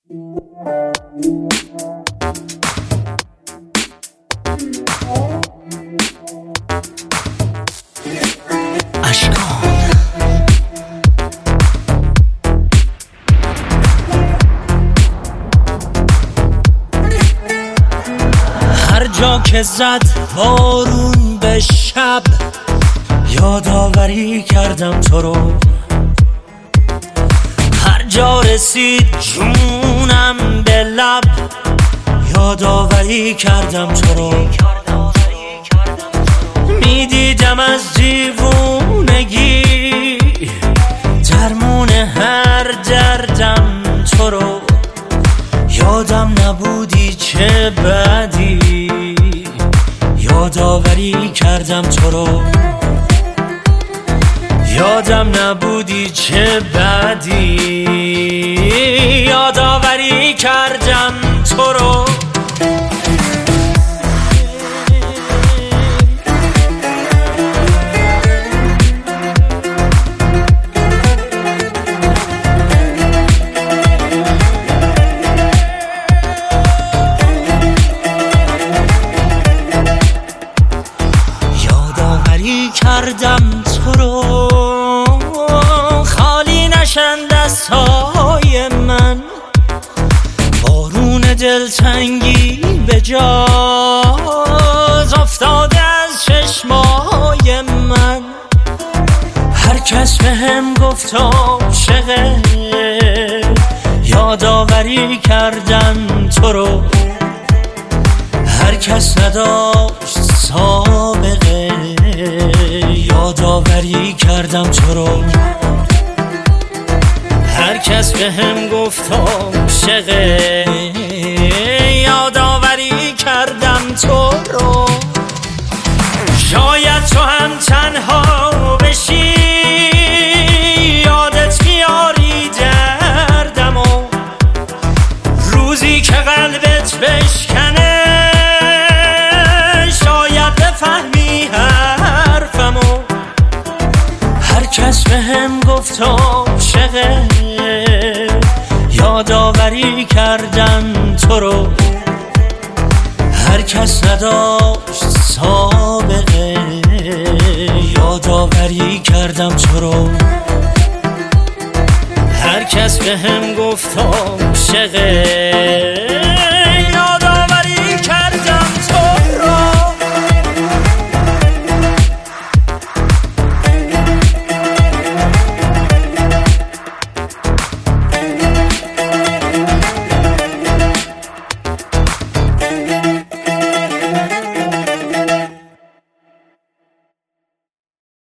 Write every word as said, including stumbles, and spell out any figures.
هر جا که زد بارون به شب یادآوری کردم تو رو، هر جا رسید جونم به لب یادآوری کردم تو رو. میدیدم از دیوونگی درمون هر دردم تو رو، یادم نبودی چه بدی یادآوری کردم تو رو، یادم نبودی چه بدی یادآوری کردم تو رو. یادآوری کردم تو رو، خالی نشن دستای من، بارون دلتنگی به جاز افتاده از چشمای من. هر کس بهم گفت عاشقه یادآوری کردم تو رو، هر کس نداشت سابقه یادآوری کردم تو رو، هر کس بهم گفت عاشقه یادآوری کردم تو رو. شاید تو هم تنها بشی یادت بیاری دردم و روزی که قلبت بشکنه شاید بفهمی حرفمو. هر کس بهم گفت عاشقه یادآوری کردم تو رو، هر کس نداشت سابقه یادآوری کردم تو رو، هر کس بهم گفت عاشقه